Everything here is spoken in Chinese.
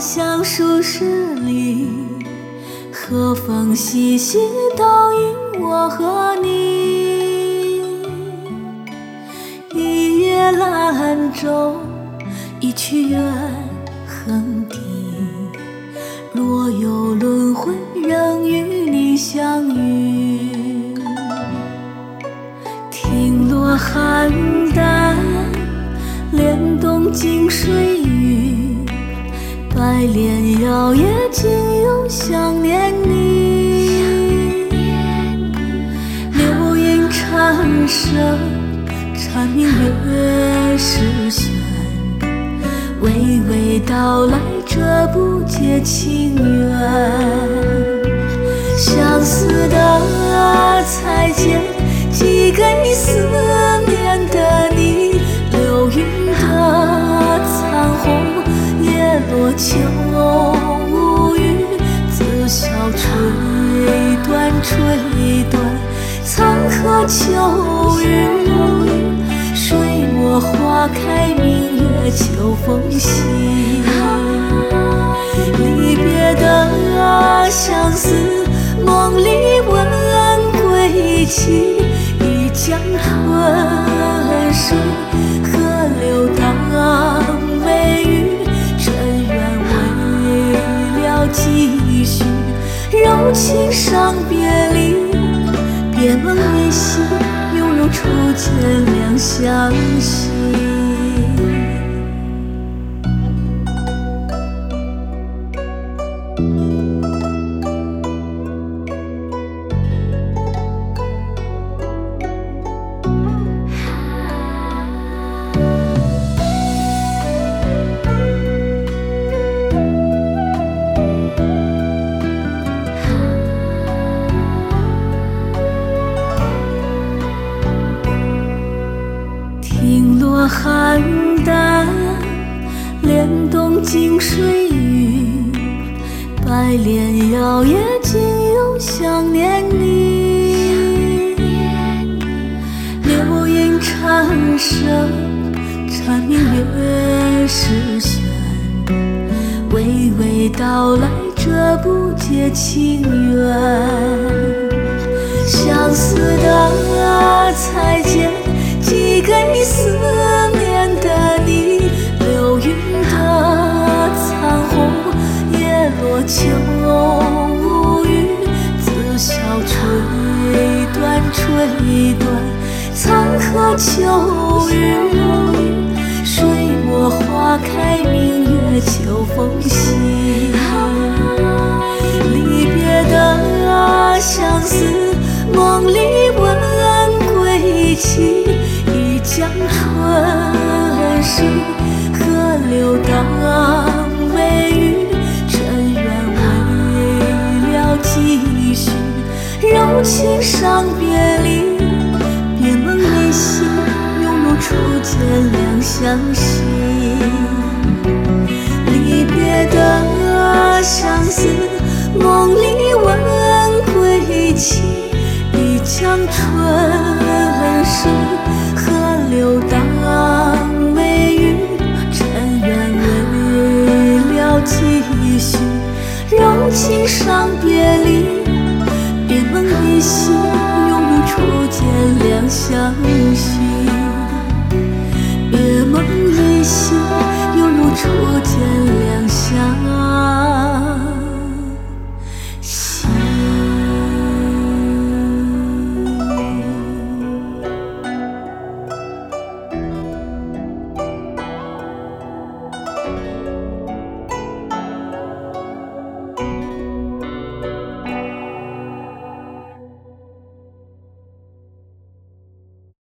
像数十里，和风细细倒映我和你。一叶兰舟，一曲远横笛。若有轮回，仍与你相遇。听落邯郸，莲动静水雨。百炼摇曳，今又想念你。流萤蝉声，蝉鸣月是悬。娓娓道来，这不解情缘。相思的彩笺，寄给思念的你。流云的残红，叶落秋无语，自笑吹断吹断，沧河秋日。水墨花开，明月秋风起。离别的相思，梦里闻归期。一江春水，河流当微雨。尘缘未了几许，柔情伤别离。别梦依稀，犹如初见两相惜。听落邯郸，莲动静水雨。百炼摇曳，今又想念你。流萤蝉声，蝉鸣月是悬。娓娓道来，这不解情缘。相思的彩笺，寄给思念的你。流云的残红，叶落秋无语。自笑吹断吹断，沧河秋日。水墨花开，明月秋风起。离别的相思，梦里闻归期。一江春水，河流当微雨。尘缘未了几许，柔情伤别离。别梦依稀，犹如初见两相惜。离别的相思，梦里闻归期。一江春水，河流当微雨。尘缘未了几许，柔情伤别离。别梦依稀，犹如初见两相惜。别梦依稀，犹如初见